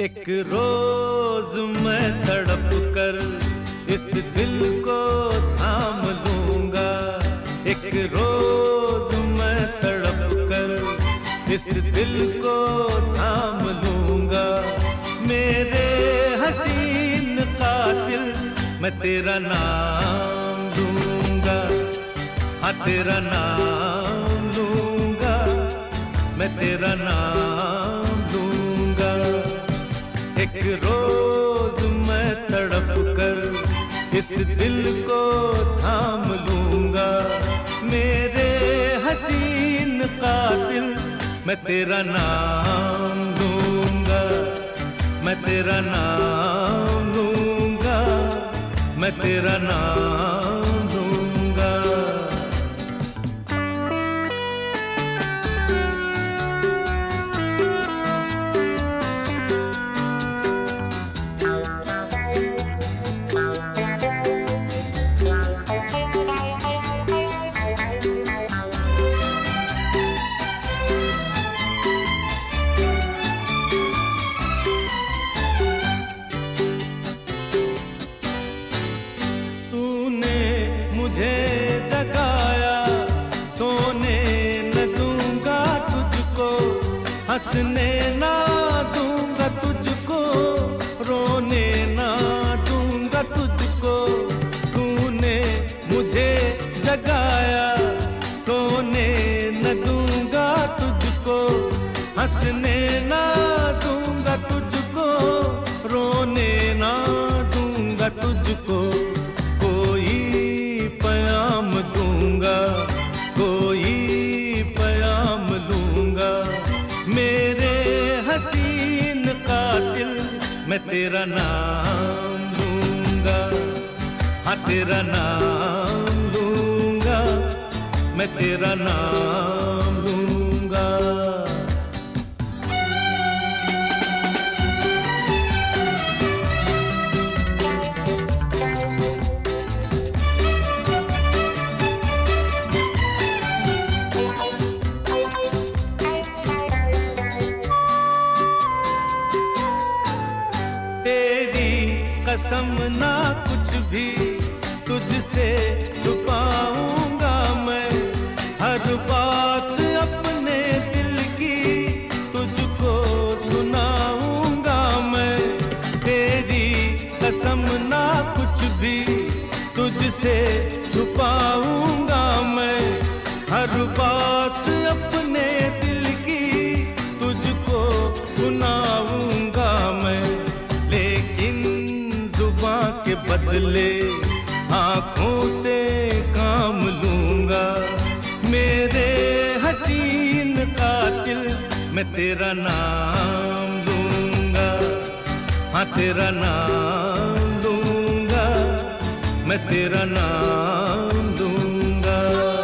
एक रोज मैं तड़प कर इस दिल को थाम लूंगा। एक रोज मैं तड़प कर इस दिल को थाम लूंगा। मेरे हसीन कातिल मैं तेरा नाम लूंगा। हाँ तेरा नाम लूंगा, मैं तेरा नाम लूंगा। एक रोज मैं तड़प कर इस दिल को थाम लूंगा। मेरे हसीन कातिल मैं तेरा नाम लूंगा। मैं तेरा नाम लूंगा, मैं तेरा नाम लूंगा। मुझे जगाया, सोने न दूंगा तुझको, हंसने ना दूंगा तुझको, रोने ना दूंगा तुझको। तूने मुझे जगाया, सोने न दूंगा तुझको, हंसने ना दूंगा तुझको, रोने ना दूंगा तुझको। पैगाम दूंगा, कोई पैगाम लूंगा। मेरे हसीन कातिल मैं तेरा नाम लूंगा। हाँ तेरा नाम लूंगा, मैं तेरा नाम लूंगा। तेरी कसम ना कुछ भी तुझसे छुपाऊंगा मैं। हर बात अपने दिल की तुझको सुनाऊंगा मैं। तेरी कसम ना कुछ भी तुझसे छुपाऊंगा मैं। हर बात अपने दिल की तुझको सुनाऊंगा मैं। लेकिन जुबां के बदले आंखों से काम लूंगा। मेरे हसीन कातिल मैं तेरा नाम लूंगा। हाँ तेरा नाम लूंगा, मैं तेरा नाम लूंगा।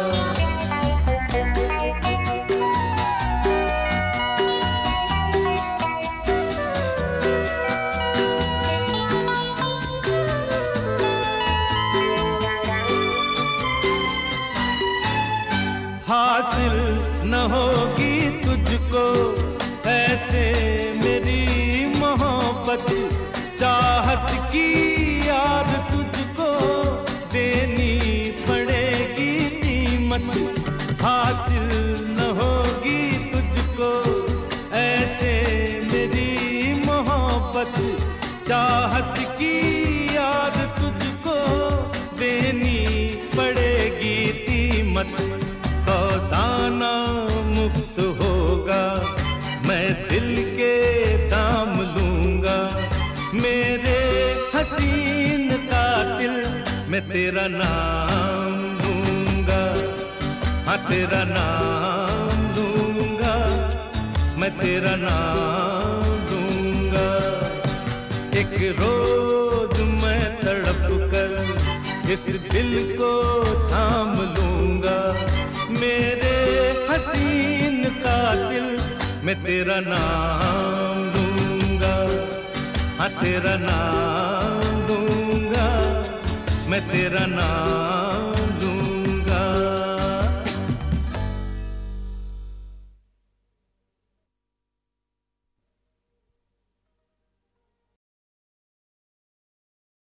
हासिल न होगी तुझको ऐसे मेरी मोहब्बत। चाहत की याद तुझको देनी पड़ेगी कीमत। हासिल न होगी तुझको ऐसे मेरी मोहब्बत। चाहत की याद तुझको देनी पड़ेगी कीमत। सौदाना मुफ्त होगा, मैं दिल के दाम लूंगा। मेरे हसीन कातिल मैं तेरा नाम लूंगा। हाँ तेरा नाम लूंगा, मैं तेरा नाम लूंगा। एक रोज मैं तड़प कर इस दिल को थाम लूंगा। मेरे हसीन कातिल मैं तेरा नाम लूंगा। हाँ तेरा नाम लूंगा, मैं तेरा नाम